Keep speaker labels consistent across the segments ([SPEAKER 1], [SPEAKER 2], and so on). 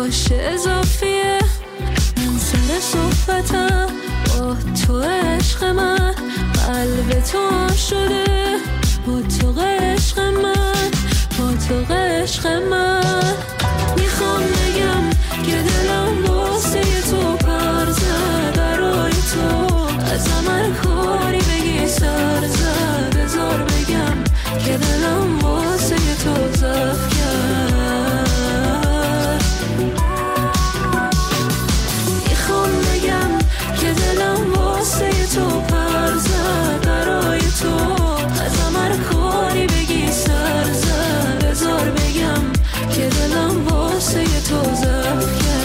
[SPEAKER 1] باشه اضافیه. من سر صحبتم با تو عشق من، قلب تو شده با تو عشق من، با تو عشق من. میخوام بگم که دلم واسه تو پر زد، برای تو ازم هر کاری بگی سر زد. بذار بگم که دلم واسه تو ضعف کرد. میخوام بگم که دلم واسه تو پر زد، برای تو ازم هر کاری بگی سر زد. بذار بگم که دلم واسه تو ضعف کرد.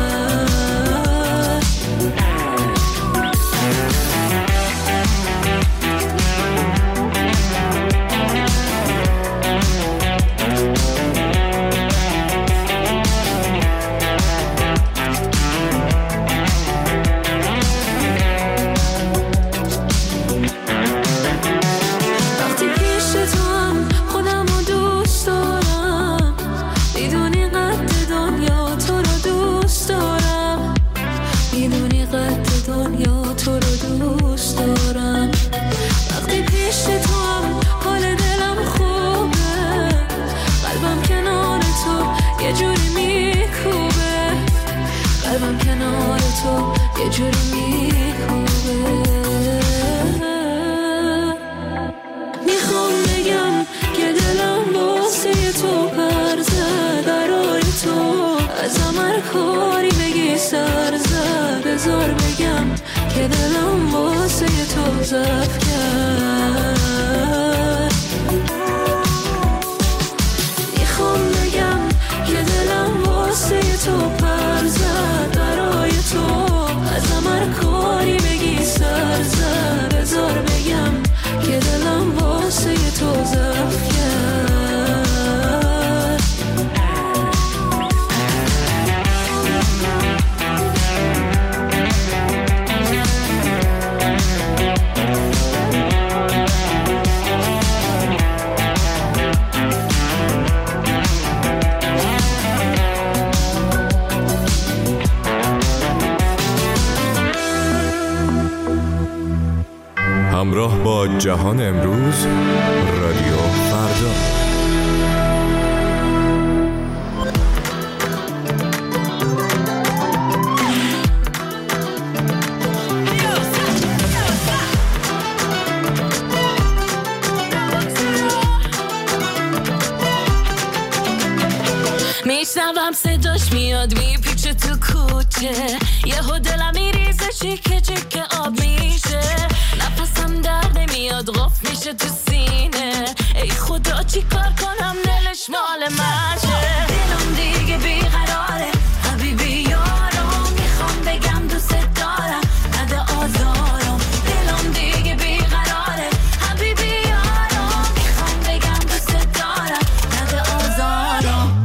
[SPEAKER 1] یه جوری میخوبه. میخوام بگم که دلم واسه تو پر زد، برای تو ازم هر کاری بگی سر زد. بذار بگم که دلم واسه تو ضعف کرد. میخوام بگم که دلم واسه تو پر زد، برای تو ازم هر کاری بگی سر زد. بذار بگم که دلم واسه تو ضعف کرد.
[SPEAKER 2] همراه با جهان امروز، رادیو فردا.
[SPEAKER 1] میشنوم صداش میاد میپیچه تو کوچه، یهو دلم میریزه چیکه چیکه آب میشه. نفسم در نمیاد قف میشه تو سینه، ای خدا چی کار کنم دلش مال منشه. دلم دیگه بیقراره حبیبی یارم، میخوام بگم دوست دارم نده آزارم. دلم دیگه بیقراره حبیبی یارم، میخوام بگم دوست دارم نده آزارم.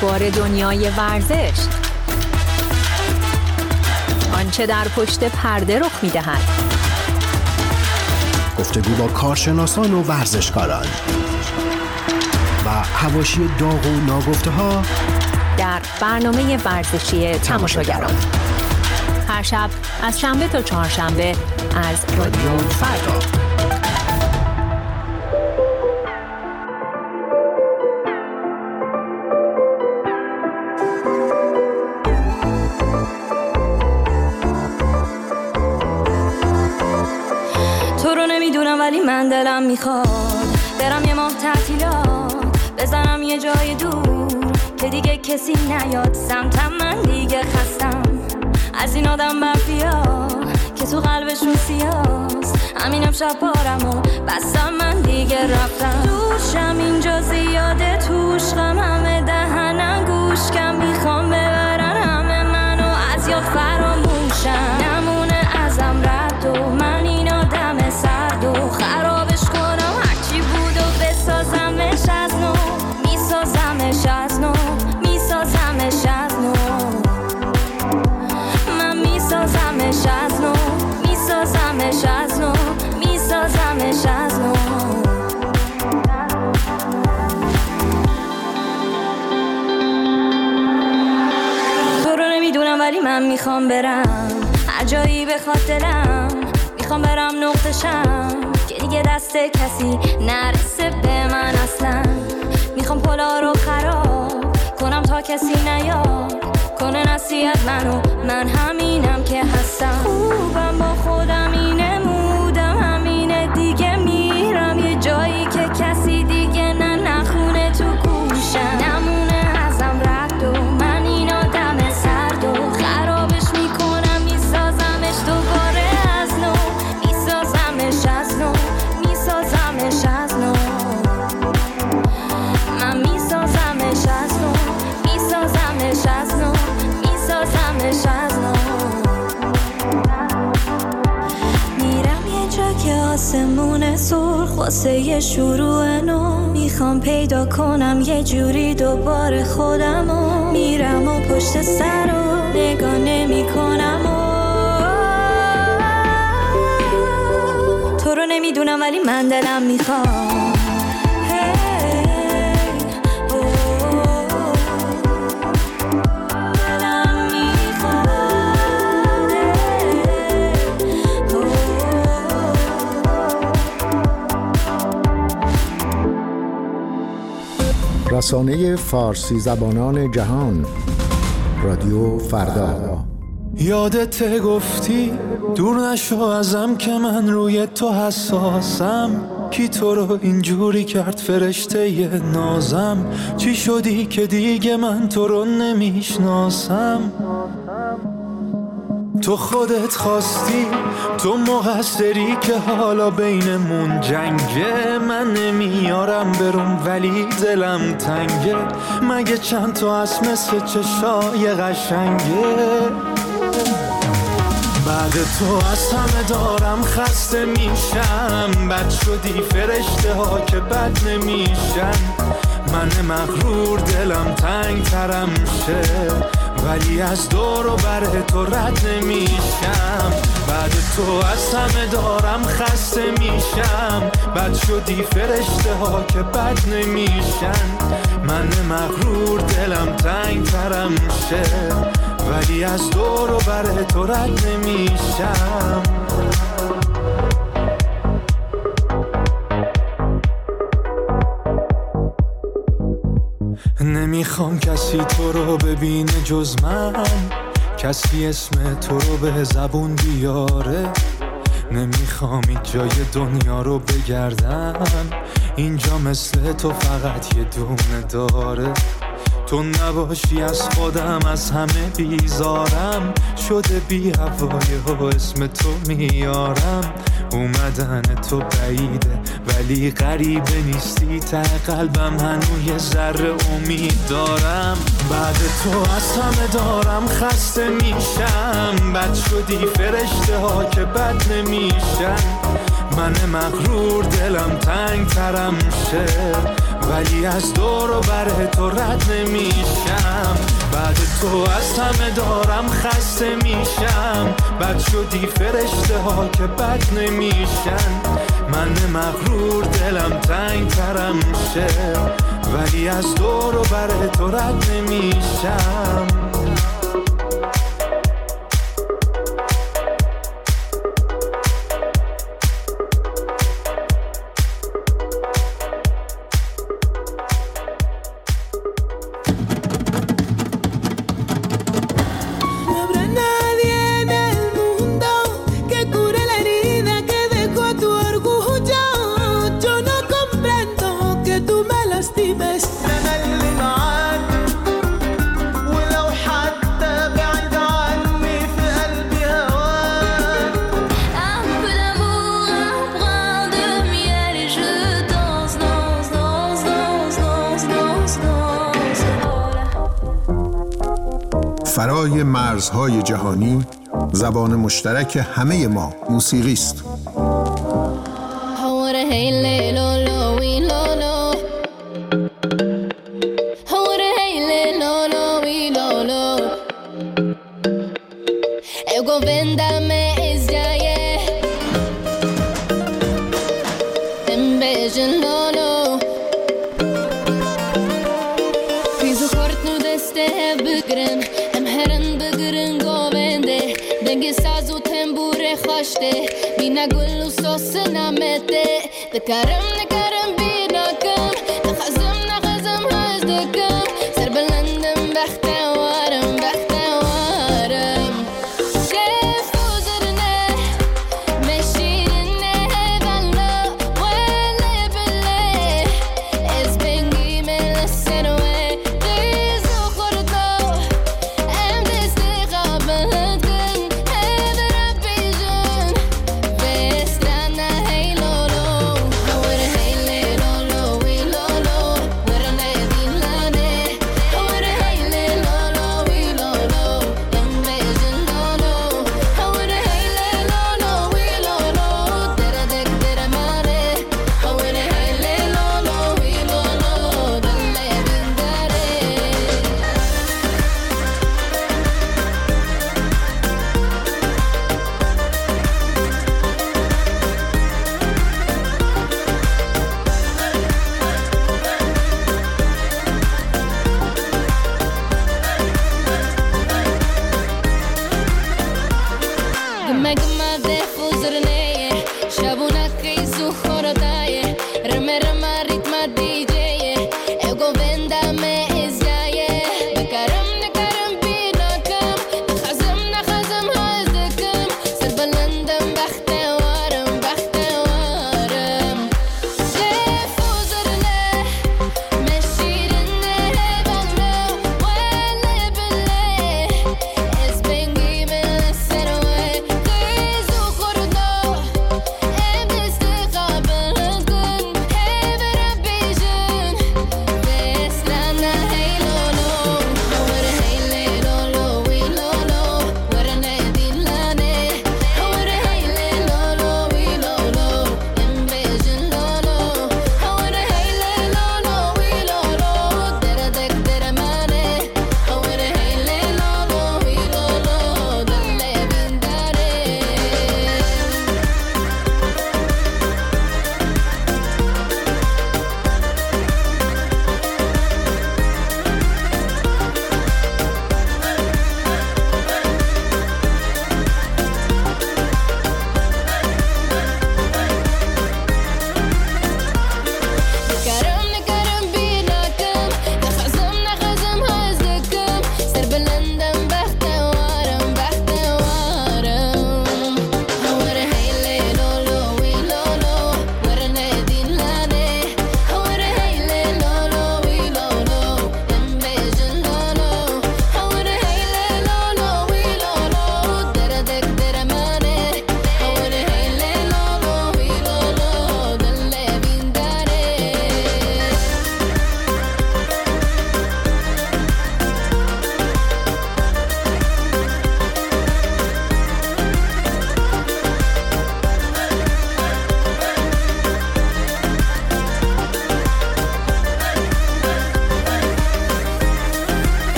[SPEAKER 3] اخبار دنیای ورزش، آنچه در پشت پرده رخ می‌دهد،
[SPEAKER 4] گفتگو با کارشناسان و ورزشکاران و حواشی داغ و ناگفته‌ها
[SPEAKER 3] در برنامه ورزشی تماشاگران. هر شب از شنبه تا چهارشنبه از رادیو فردا.
[SPEAKER 1] تو رو نمیدونم ولی من دلم میخواد برم یه ماه تعطیلات، بزنم یه جای دور که دیگه کسی نیاد سمتم. من دیگه خستم از این آدم مافیا که تو قلبشون سیاست. همین امشب بارم و بستم، من دیگه رفتم. دوشم اینجا زیاده، توش غم همه دهنم گوش کم، میخوام ببرن همه منو از یاد فراموشم. نمونه ازم رد و من این آدم سرد و خرابش کنم، هرچی بود و بسازمش از نو، میسازمش از نو، میسازمش از نو، من میسازمش از نو، میسازمش از نو، میسازمش از نو. تو رو نمیدونم ولی من میخوام برم هر جایی بخواد دلم، میخوام برم نقطشم که دیگه دست کسی نرسه به من اصلا. میخوام پلا رو خراب کنم تا کسی نیاد کنه نصیحت منو، من همینم که هستم. خوبم با خودم اینه، مودم همینه دیگه، میرم یه جایی که کسی دیگه نخونه تو گوشم. نمونه ازم رد و من این آدم سرد و خرابش میکنم، میسازمش دوباره از نو، میسازمش از نو، میسازمش از نو، من میسازمش از نو، میسازمش از نو، میسازمش از نو. میرم یه جا که آسمون سرخ واسه یه شروع نو، میخوام پیدا کنم یه جوری دوباره خودمو. میرم و پشت سر رو نگاه نمی کنم و تو رو نمیدونم ولی من دلم میخوام
[SPEAKER 4] رسانه فارسی زبانان جهان، رادیو فردا.
[SPEAKER 5] یادت گفتی دور نشو ازم که من روی تو حساسم، کی تو رو اینجوری کرد فرشته ی نازم، چی شدی که دیگه من تو رو نمیشناسم. تو خودت خواستی، تو مقصری که حالا بینمون جنگه. من نمیارم برم ولی دلم تنگه، مگه چند تا از مثل چشای قشنگه. بعد تو از همه دارم خسته میشم، بد شدی فرشته ها که بد نمیشن. من مغرور دلم تنگ ترم شه، ولی از دور و بر تو رد نمیشم. بعد تو از همه دارم خسته میشم، بد شدی فرشته ها که بد نمیشن. من مغرور دلم تنگ ترم شه، ولی از دور و بر تو رد نمیشم. نمیخوام کسی تو رو ببینه جز من، کسی اسم تو رو به زبون بیاره. نمیخوام این جای دنیا رو بگردم، اینجا مثل تو فقط یه دونه داره. تو نباشی از خودم از همه بیزارم، شده بی هوای و اسم تو میارم. اومدن تو بعیده ولی غریبه نیستی، ته قلبم هنوز یه ذره امید دارم. بعد تو از همه دارم خسته میشم، بد شدی فرشته ها که بد نمیشن. من مغرور دلم تنگ ترم شه، ولی از دور و بر تو رد نمیشم. بعد تو از همه دارم خسته میشم. بد شدی فرشته ها که بد نمیشن. من مغرور دلم تنگ ترم شه، ولی از دور و بر تو رد نمیشم.
[SPEAKER 4] فرای مرزهای جهانی زبان مشترک همه ما موسیقی است.
[SPEAKER 1] Mina gullu sosse namete de karam binakum de khazam hazdekum serbelandem bakhtawaram kef uzrne meshine vallo wala bille es bengi melsenwe dizu khurdo am destighaban Hey, lolo, how would I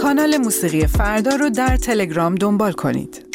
[SPEAKER 6] کانال موسیقی فردا رو در تلگرام دنبال کنید.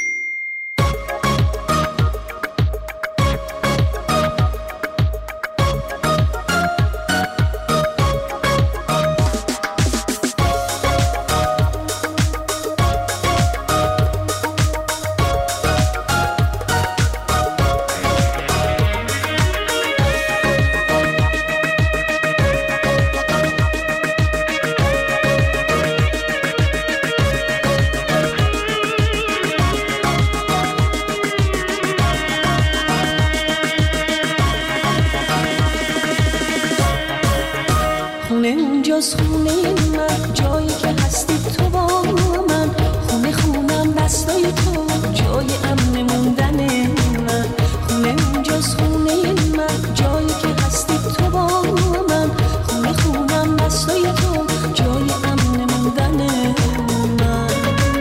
[SPEAKER 7] خونه من جایی که هستی تو با من، خونه خونم دستای تو جای امن موندن من. خونه اونجاست خونه من جایی که هستی تو با من، خونه خونم دستای تو جای امن موندن من.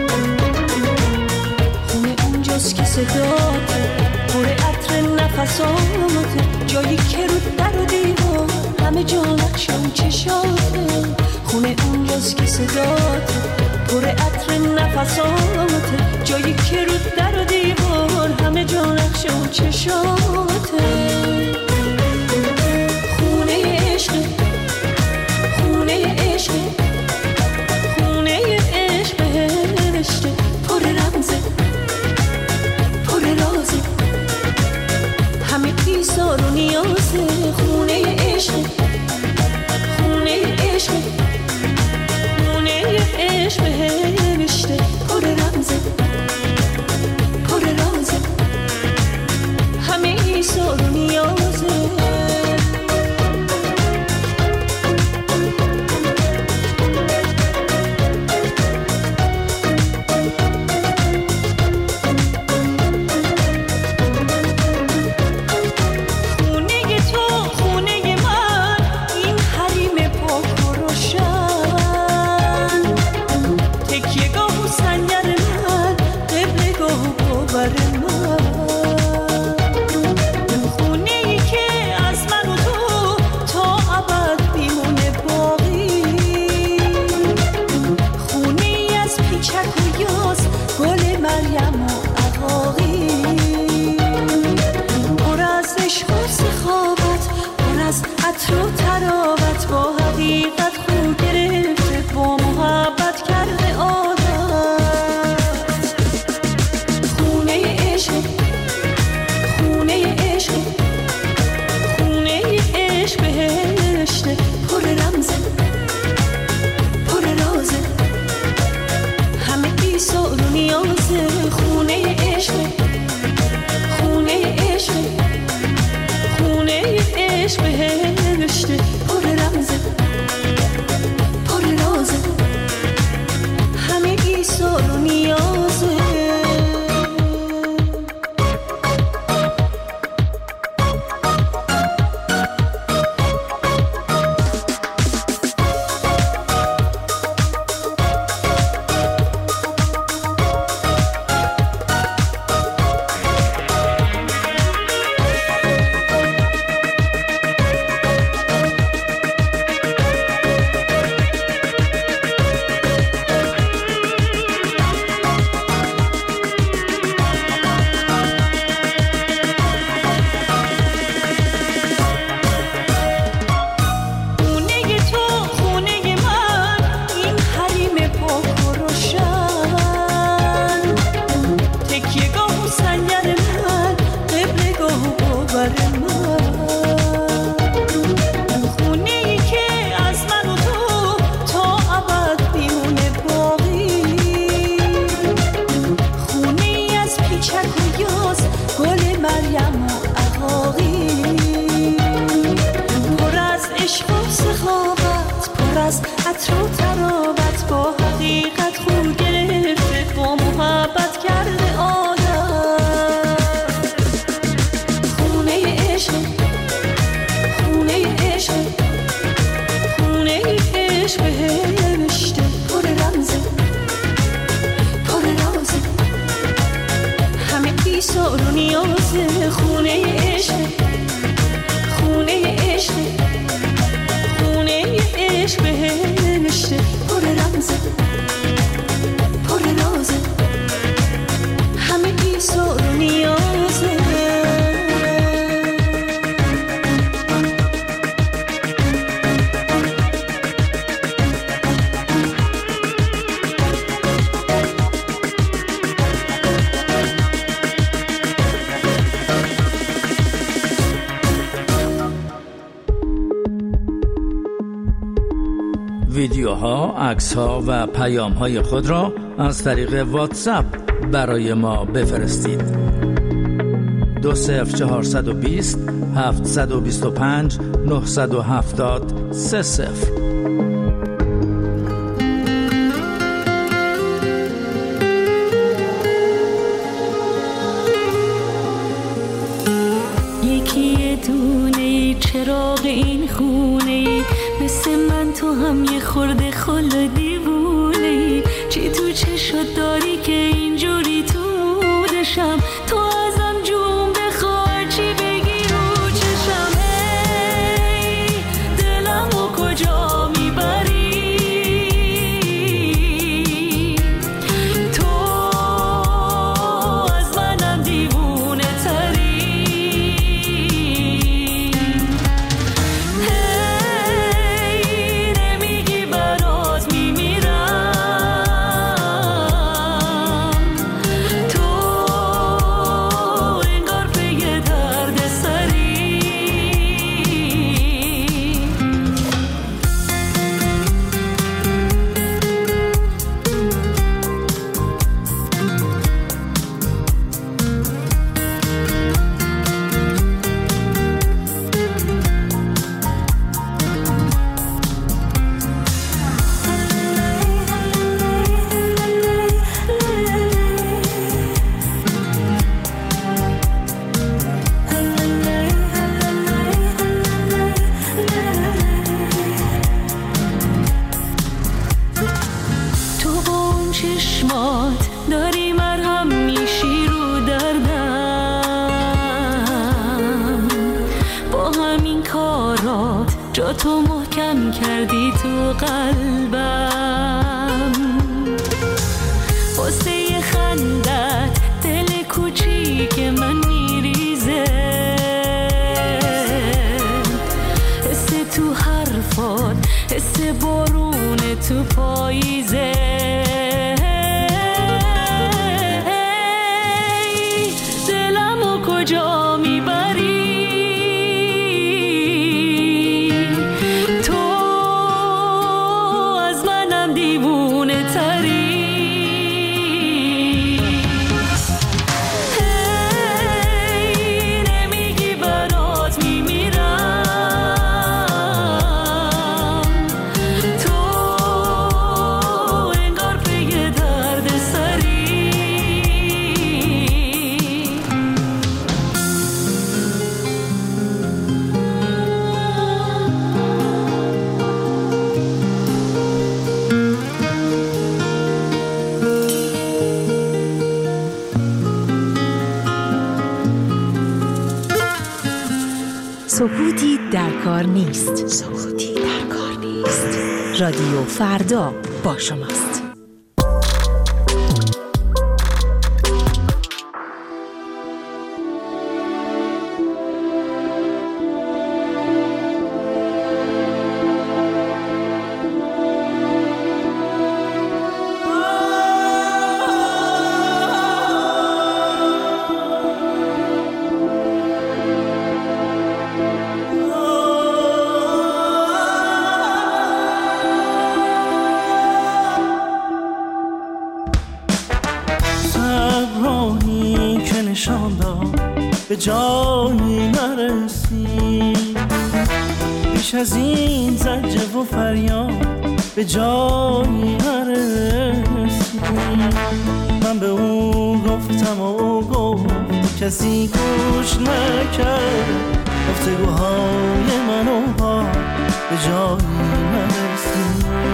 [SPEAKER 7] خونه اونجاست که صدات پر عطر نفسات، جایی که رو در و دیوار همه جا نقشم چشاته. خونه اونجاست که صدات پر عطر نفسات، جایی که رو در و دیوار همه جا نقشم چشاته. خونه عشق، خونه عشق، خونه عشق بهشته، پر رمزه پر رازه، همه ایثار و نیازه. خونه عشق، خونه عشق، خونه عشق بهشته، پر رمزه پر رازه، همه ایثار و نیازه. خونه عشق بهشته، پر رمزه
[SPEAKER 8] عکس‌ها و پیام‌های خود را از طریق واتساپ برای ما بفرستید. 20420 725 970 30.
[SPEAKER 1] یکی دونه چراغ این خونه، مثل من تو هم یه خورده خل دیوونه. چی تو چشت داری که اینجوری تو مودشم؟ تو ازم جون بخواه چی بگی رو چشم؟ ای دلم و کجا میبری؟ تو از منم دیوونه تری. داری مرهم میشی رو دردم، با همین کارات جا تو محکم کردی تو قلبم. واسه خندت دل کوچیک من میریزه، حس تو حرفات حس بارون تو پاییزه. کجا میبری؟ تو از منم دیوونه تری. هی نمیگی برات میمیرم، تو انگار پی درد سری.
[SPEAKER 3] سکوتی در کار نیست. سکوتی در کار نیست. رادیو فردا با شماست.
[SPEAKER 9] به جایی نرسی، بیش از این زجه و فریاد به جایی نرسی. من به او گفتم و او گفت، کسی گوش نکرد. گفتگوهای من و با به جایی نرسی.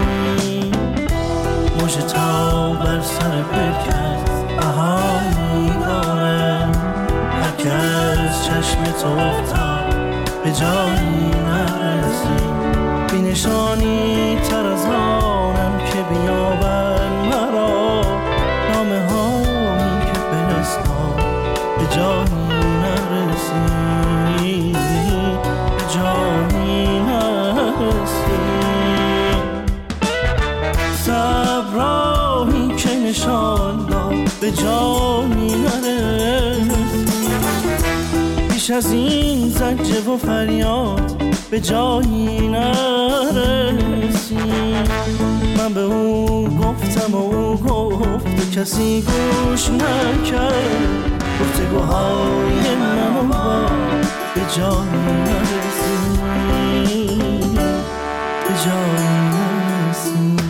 [SPEAKER 9] موج تا بر سر بکرد بهایی داره، که از چشم تو افتاد به جایی نرسی. بی نشانی تر از آنم که بیابن مرا، نامه هایی که فرستاد به جایی نرسی. به جایی نرسی. صبرایی که نشان داد به جایی نرسی. بیش از این زجه و فریاد به جایی نرسید. من به او گفتم و او گفت کسی گوش نکرد. گفتگوهای من به جایی نرسید، به جایی نرسید.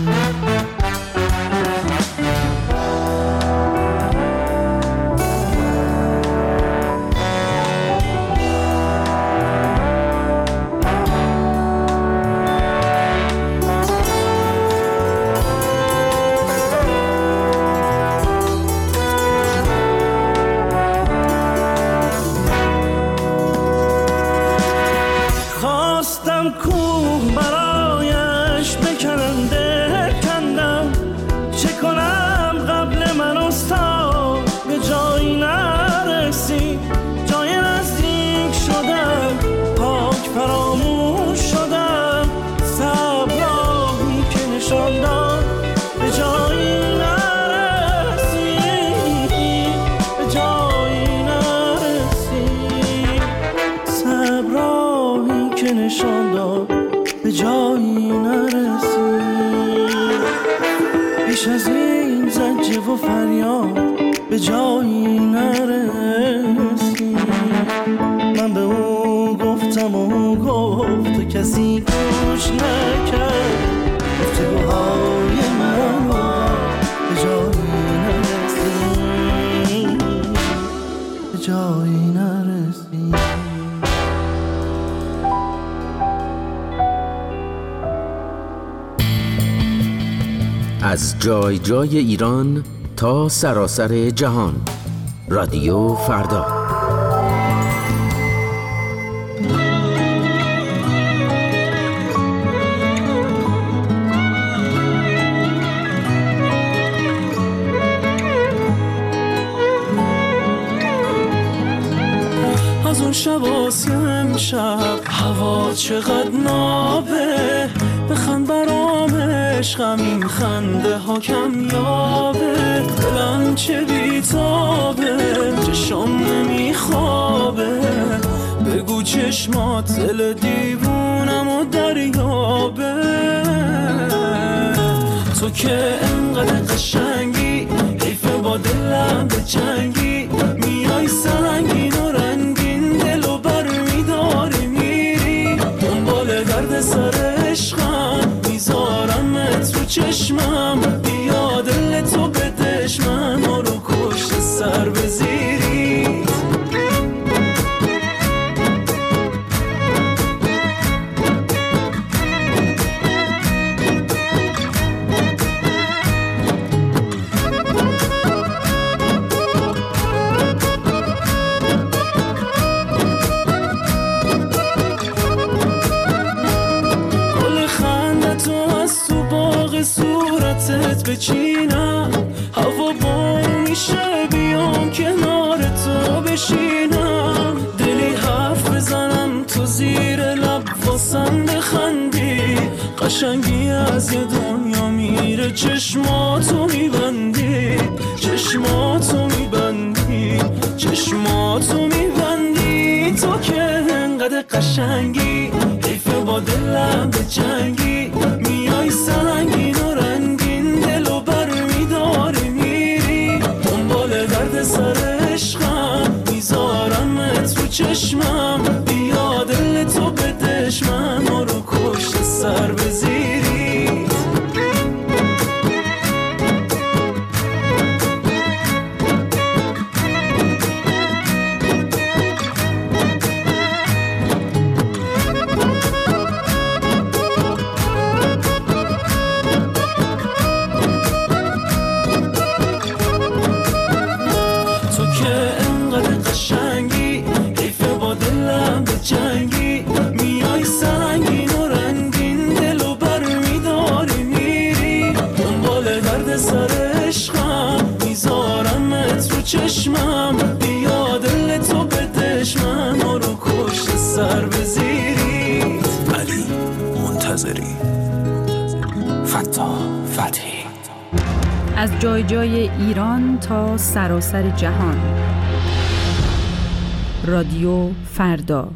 [SPEAKER 9] بیش از این زجه و فریاد به جایی نرسید. من به او گفتم و او گفت و کسی گوش نکرد. گفتگوهای من به جایی نرسید، به جایی نرسید.
[SPEAKER 4] از جای جای ایران تا سراسر جهان، رادیو فردا.
[SPEAKER 9] از اون شباسی امشب هوا چقدر نابه، بخند برام عشقم این خنده ها کم یابه. دلم چه بیتابه، چشم نمیخوابه، بگو چشمات دل دیوونم و دریابه. تو که انقدر قشنگی، حیفه با دلم به جنگی، میای سنگین و رنگین دلو بر میداری میری. دنبال درد سر عشقم میذارمت رو چشمم، بیا دل تو به دشمن ما رو کشت سر بزیری. صورتت بچینم، هوا بارون میشه بیام کنار تو بشینم. دلی حرف بزنم تو زیر لب واسم بخندی، قشنگی از یه دنیا میره چشماتو میبندی، چشماتو میبندی، چشماتو میبندی. تو که انقدر قشنگی، حیفه با دلم به جنگی، میای سنگین و رنگین دلو بر میداری میری. دنبال درد سر عشقم میذارمت رو چشمم، بیا دل تو به دشمن ما رو کشت سر بزیری. جنگی میای سنگین و رنگین دلو بر میداری میری. دنبال درد سر عشقم میذارمت رو چشمم، بیا دل تو به دشمن ما رو کشت سر بزیری.
[SPEAKER 10] علی منتظری، فتحی.
[SPEAKER 6] از جای جای ایران تا سراسر جهان، رادیو فردا.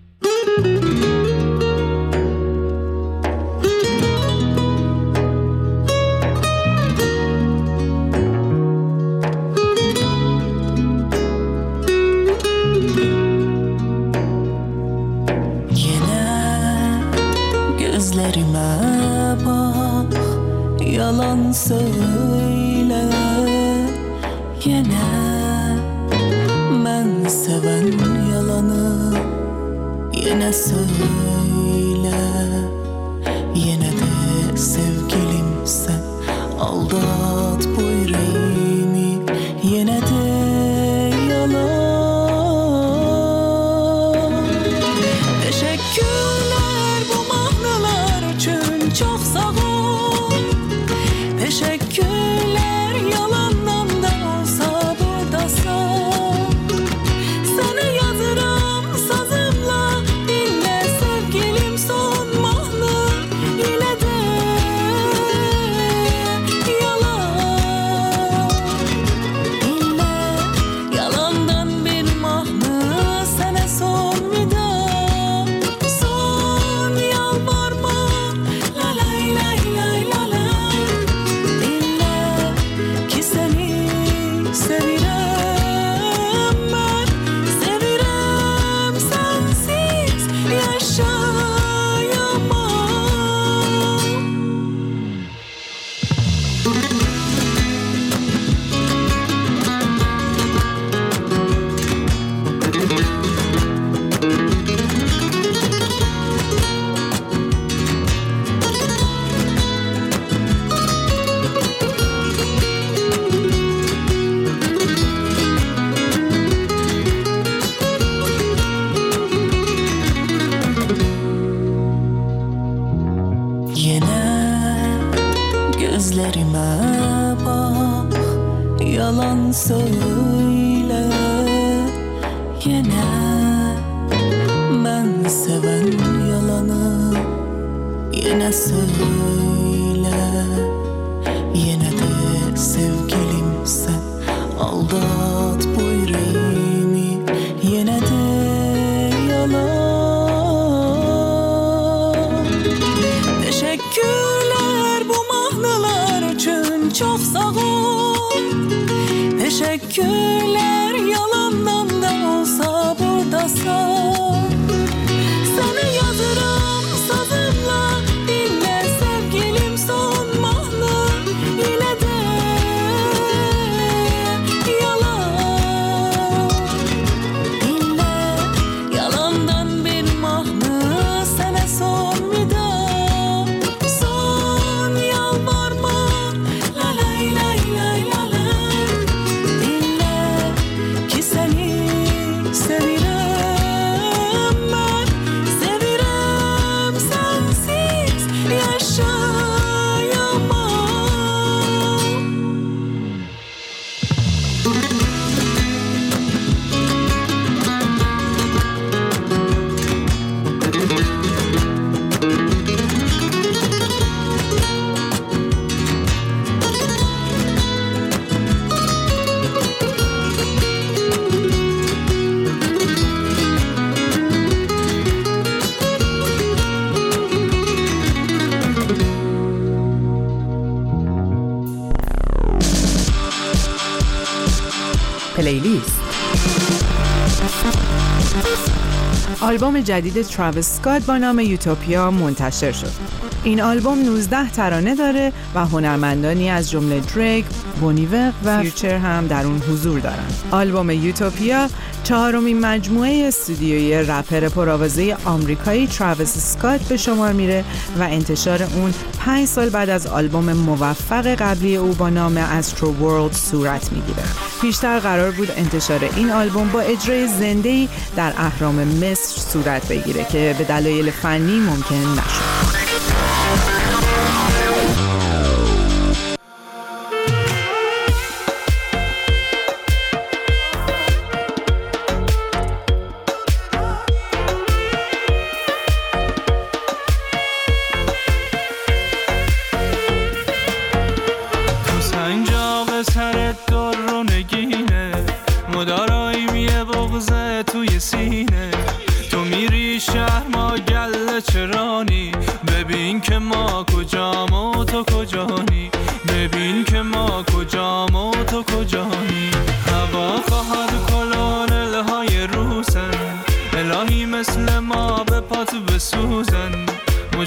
[SPEAKER 7] Gözlerime bak, yalan söyle yine. Ben seven yalanı yine söyle. Yine de sevgilim sen aldat bu yüreğimi. Yine de yalan. Teşekkürler bu mahnalar için çok sağ ol. Teşekkürler yalandan da olsa buradasın. Sana yazırım sazımla dinle sevgilim son mahna. Yine de yalan. Dinle yalandan bir mahna sana son vida. Son yalvarma la lay lay lay la lay. Dinle ki seni sevirem ben. Sevirem sensiz yaşayamam. Yine gözlerime bak, yalan söyle yine. Ben seven yalanı yine söyle. Yine de sevgilim sen aldat bu yüreğimi. Yine de yalan. Teşekkürler bu mahnalar için çok sağ ol. Teşekkürler yalandan da olsa buradasın. Sana yazırım sazımla dinle sevgilim son mahna. Yine de yalan. Dinle yalandan bir mahna sana son vida. Son yalvarma la lay lay lay la lay. Dinle ki seni sevirem ben. Sevirem sensiz yaşayamam.
[SPEAKER 6] پلیلیست. آلبوم جدید تراویس اسکات با نام یوتوپیا منتشر شد. این آلبوم 19 ترانه داره و هنرمندانی از جمله دریک، بونیور و فیوچر هم در اون حضور دارن. آلبوم یوتوپیا چهارمین مجموعه استودیویی رپر پرآوازه آمریکایی تراویس اسکات به شمار میره و انتشار اون 5 سال بعد از آلبوم موفق قبلی او با نام استرو ورلد صورت میگیره. پیشتر قرار بود انتشار این آلبوم با اجرای زنده‌ای در اهرام مصر صورت بگیره که به دلایل فنی ممکن نشد.
[SPEAKER 9] سرت در رو نگینه مداراییم یه بغزه توی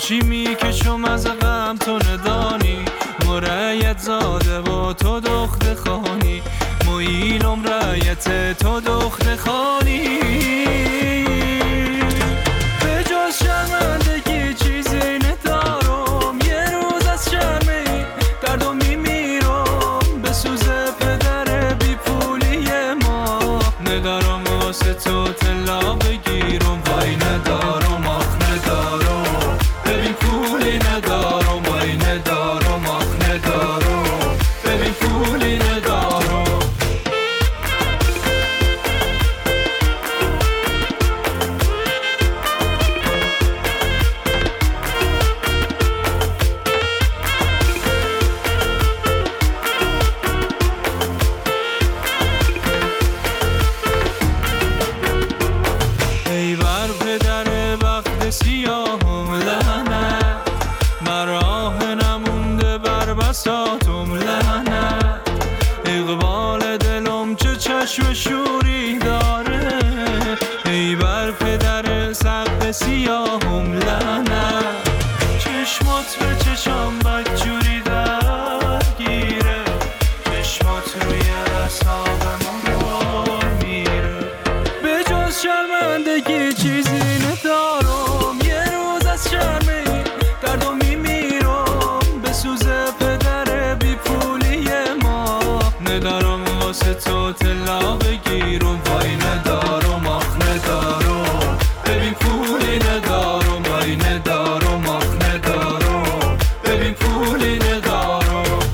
[SPEAKER 5] چی میکشم از غم تو ندانی، مرایت زاده و تو دخت خانی، مویلم رایت تو دخت خانی. به جز شرمندگی چیزی ندارم، یه روز از شرمی دردم میمیرم، به سوز پدر بی پولی ما ندارم واسه تو طلا بگیرم، وای ندارم آخ ندارم، ببین پولی ندارم، وای ندارم آخ ندارم، ببین پولی ندارم. ای بر پدر بخت سیاهم لعنت، مراه نمونده بر بساطم لعنت، اقبال دلم چه چشم شوری داره، ای بر پدر سقف سیاهم لعنت، چشمات به چشم بدجوری درگیره، چشمات روی اعصابم میره. به جز شرمندگی چیزی ندارم، یه روز از شرمی دردم میمیرم، به سوز پدر بی پولی ما ندارم واسه تو طلا بگیرم، وای ندارم آخ ندارم، ببین پولی ندارم، وای ندارم آخ ندارم، ببین پولی ندارم.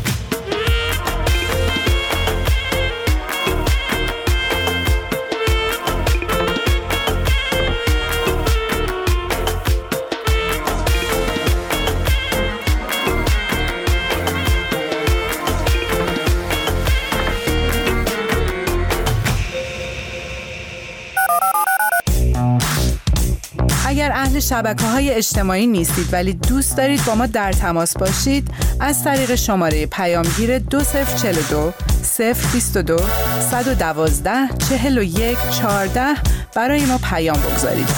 [SPEAKER 6] اگر اهل شبکه‌های اجتماعی نیستید ولی دوست دارید با ما در تماس باشید، از طریق شماره پیامگیر 2042 022 112 41 14 برای ما پیام بگذارید.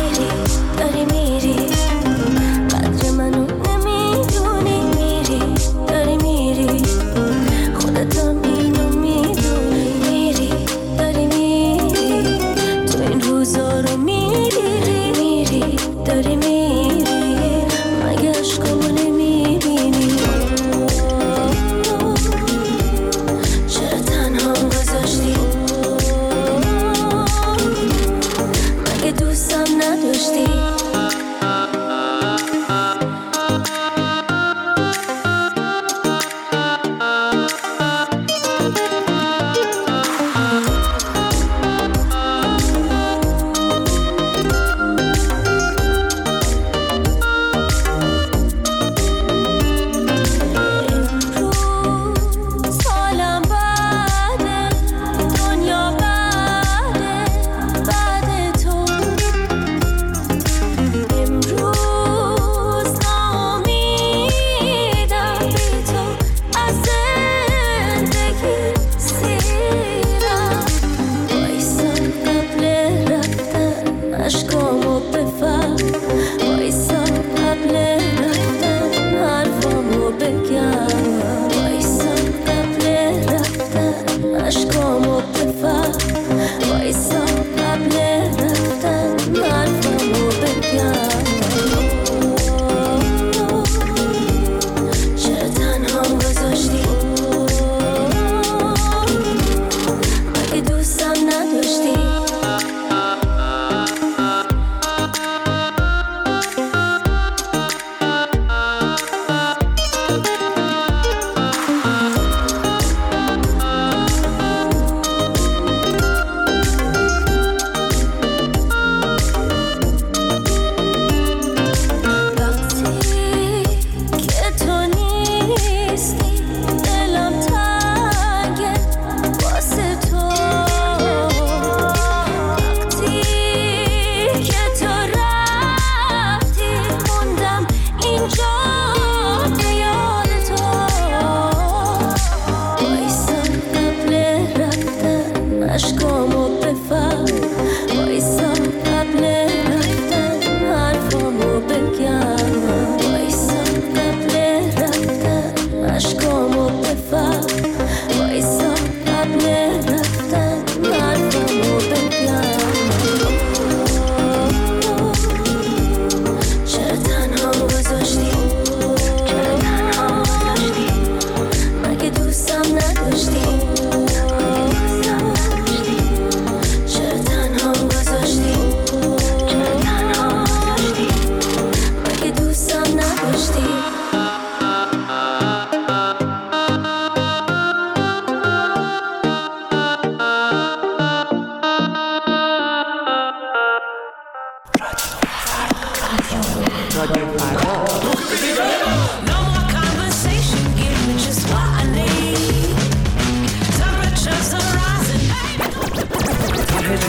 [SPEAKER 7] داری میری قدر منو نمیدونی، میری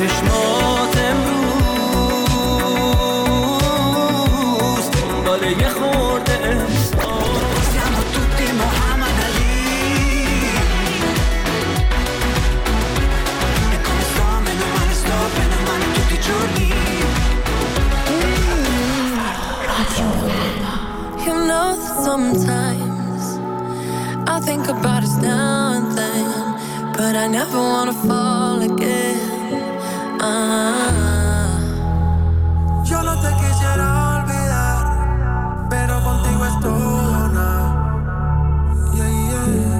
[SPEAKER 9] چشمات امروز دنبال یه خورده
[SPEAKER 11] Siamo tutti Muhammad Ali E come sto, meno male tutti i giorni
[SPEAKER 1] You know that sometimes I think about us now and then, but I never wanna fall again.
[SPEAKER 11] Yo no te quisiera olvidar, pero contigo es todo nada. Yeah, yeah.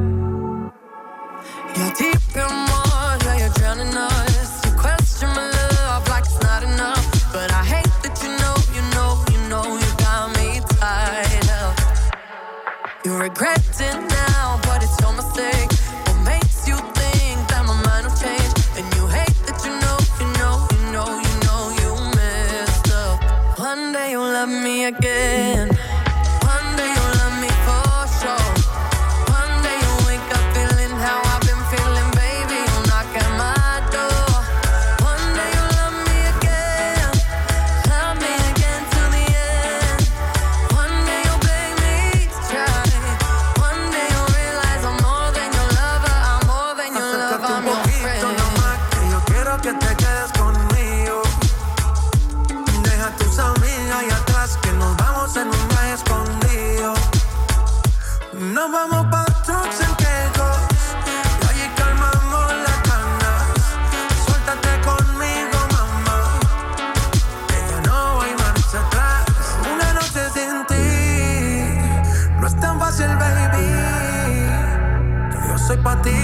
[SPEAKER 1] You're deep in water, you're drowning us. You question my love like it's not enough, but I hate that you know you got me tied up. You regret it now, but it's your mistake. What makes you think that my mind will change? And you hate that you know you messed up. One day you'll love me again. One day you'll love me for sure. One day you'll wake up feeling how I've been feeling, baby. You'll knock at my door. One day you'll love me again. Love me again till the end. One day you'll beg me to try. One day you'll realize I'm more than your lover. I'm more than your lover. I'm your friend.
[SPEAKER 11] Nomás que yo quiero que te quedes conmigo. Deja tus amigas ahí atrás que nos vamos en un viaje escondido. Nos vamos pa' trucks en quejos y allí calmamos las ganas. Suéltate conmigo, mamá, que ya no hay marcha atrás. Una noche sin ti no es tan fácil, baby. Que yo soy pa' ti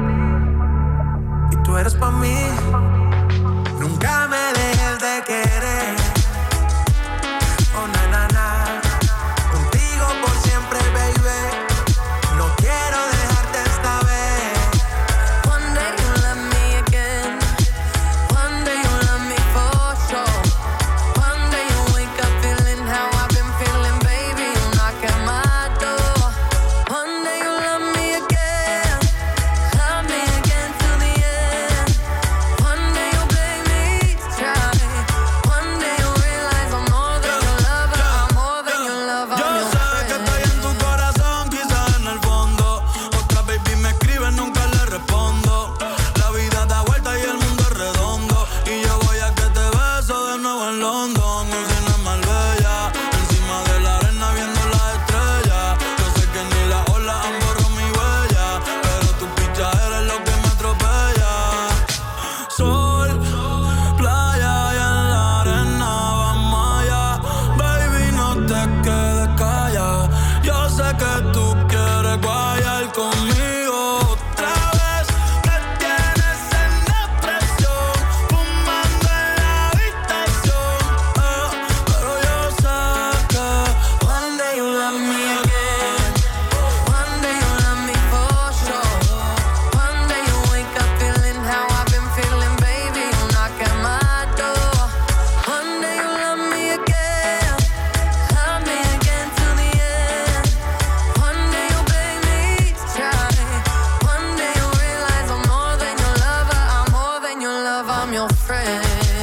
[SPEAKER 11] y tú eres pa' mí. Nunca me dejes de querer. Oh, na, na, na. Contigo por siempre, baby. No quiero dejarte esta vez.
[SPEAKER 1] One day you'll love me again. One day you'll love me for sure. One day you'll wake up feeling how I've been feeling, baby. You'll knock at my door. One day you'll love me again. Love me again till the end. One day you'll beg me to try. One day you'll realize I'm more than your lover. I'm more than your lover. I'm
[SPEAKER 9] Yo
[SPEAKER 1] your
[SPEAKER 9] sé que estoy en tu corazón, quizás en el fondo. Otra baby me escribe, nunca le respondo. La vida da vuelta y el mundo es redondo. Y yo voy a que te beso de nuevo en London. Usina más bella, encima de la arena viendo las estrellas. Yo sé que ni la ola han borrado mi huella, pero tu picha eres lo que me atropella. Sol, playa y en la arena vamos allá. Baby, no te quedes callada. Yo sé que tú quieres guayar conmigo otra vez. Me tienes en depresión, fumando en la habitación. Pero yo sé que
[SPEAKER 1] One day you'll love me again. One day you'll love me for sure. One day you'll wake up feeling how I've been feeling, baby. You'll knock at my door. One day you'll love me again. Love me again till the end. One day you'll beg me to try. One day you'll realize I'm more than your lover. I'm more than your lover. I'm your friend.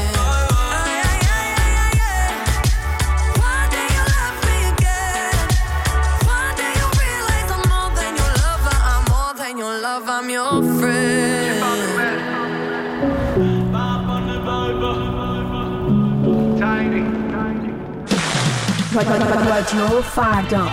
[SPEAKER 1] One day you'll love me again. One day you'll realize I'm more than your lover. I'm more than your lover. I'm your friend.
[SPEAKER 3] رادیو فردا.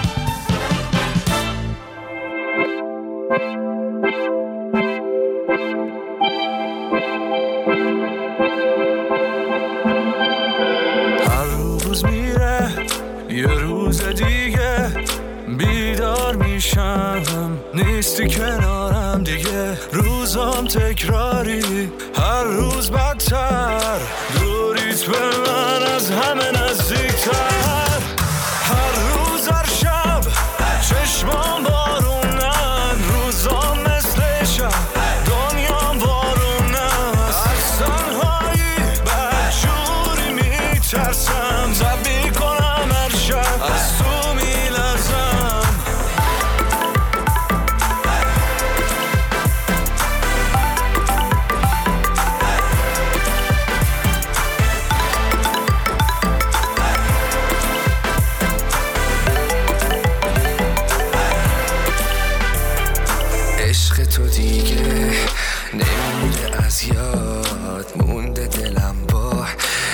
[SPEAKER 5] هر روز میره یه روز دیگه بیدار میشم نیستی کنارم دیگه روزام تکراری هر روز بدتر دوریت به من از همه نزدیکتر هر روز هر شب چشمام بارونن روزام مثل شب دنیام بارونن از تنهایی بدجوری میترسم زبی کنم هر شب از تو میلرزم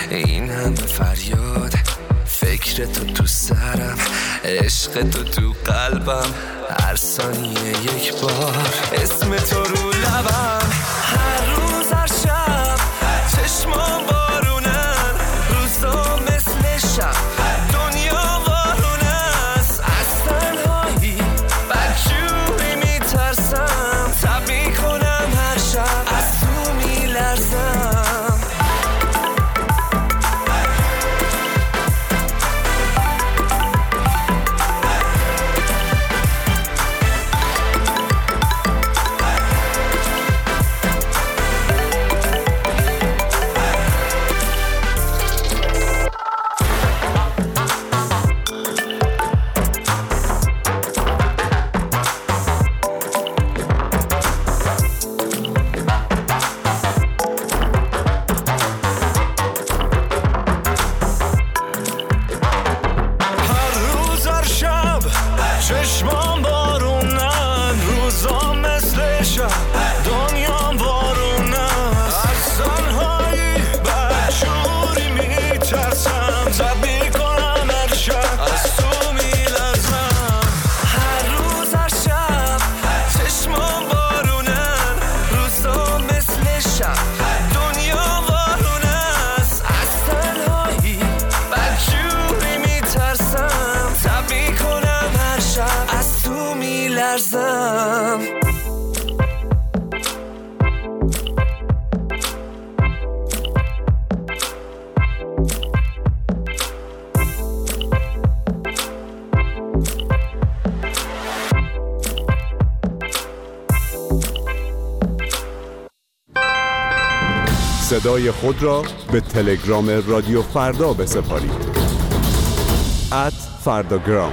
[SPEAKER 12] این همه فریاد، فکر تو سرم، عشق تو قلبم، هر ثانیه یک بار اسم تو رو لبم. هر روز هر شب چشمام بارونن، روزا مثل شب دنیا وارون است. از تنهایی بدجوری میترسم، تب میکنم هر شب از تو میلرزم. چشمام بارونن، روزا مثل شب دنیام وارون است. از تنهایی بدجوری میترسم، تب میکنم هر شب از تو میلرزم. هر روز هر شب چشمام بارونن، روزا مثل شب دنیا وارون است. از تنهایی بدجوری میترسم، تب میکنم از تو میلرزم.
[SPEAKER 2] صدای خود را به تلگرام رادیو فردا بسپارید. @فرداگرام.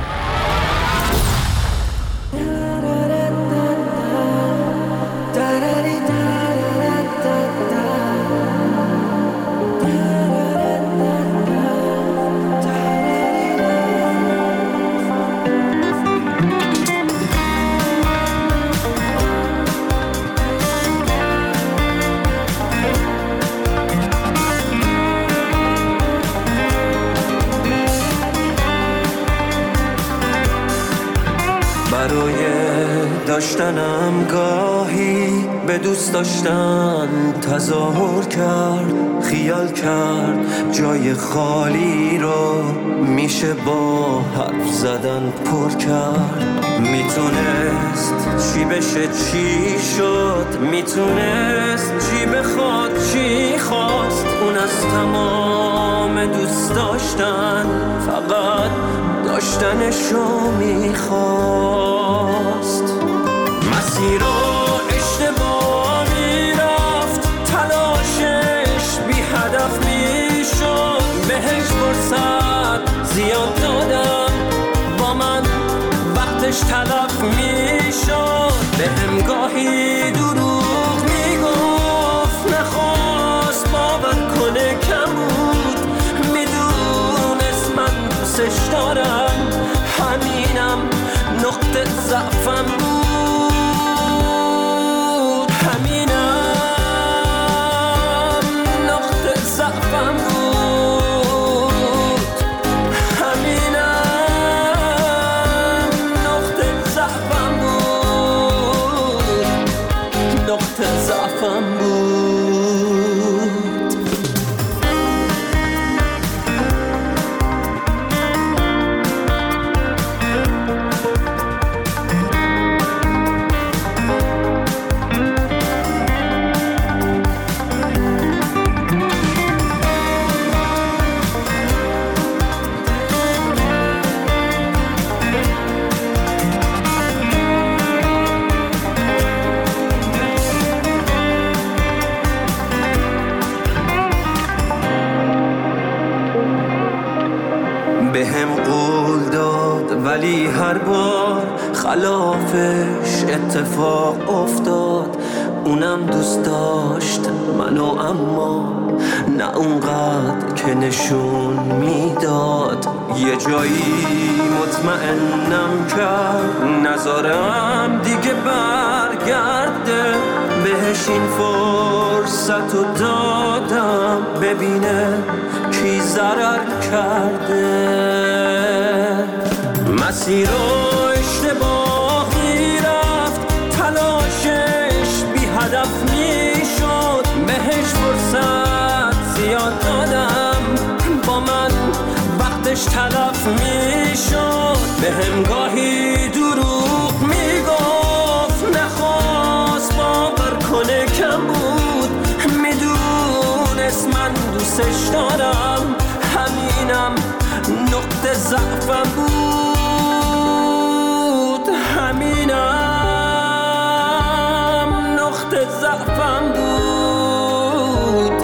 [SPEAKER 9] برای داشتنم گاهی به دوست داشتن تظاهر کرد، خیال کرد جای خالی رو میشه با حرف زدن پر کرد. میتونست چی بشه چی شد، میتونست چی بخواد چی خواست. اون از تمام دوست داشتن فقط داشتنشو میخواست. مسیر رو اشتباه میرفت، تلاشش بی هدف میشد. بهش فرصت زیاد دادم، با من وقتش تلف میشد. بهم گاهی دروغ میگفت، نخواست باور کنه کم بود. میدونست من دوستش دارم، همینم نقطه ضعفم بود. همینم نقطه ضعفم بود. همینم نقطه ضعفم بود. نقطه ضعفم بود. بهم قول داد ولی هر بار خلافش اتفاق افتاد. اونم دوست داشت منو، اما نه اونقدر که نشون میداد. یه جایی مطمئنم کرد نذارم دیگه برگرده. بهش این فرصت رو دادم ببینه
[SPEAKER 13] چی ضرر کرده. مسیر رو اشتباهی رفت، تلاشش بی هدف میشد، بهش فرصت زیاد دادم، با من وقتش تلف میشد. بهم گاهی دروغ میگفت، نخواست باور کنه کم بود، میدونست من دوستش دارم، همینم نقطه ضعفم بود، همینم نقطه ضعفم بود،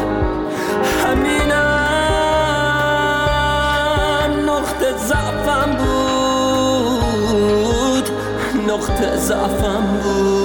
[SPEAKER 13] همینم نقطه ضعفم بود، نقطه ضعفم بود.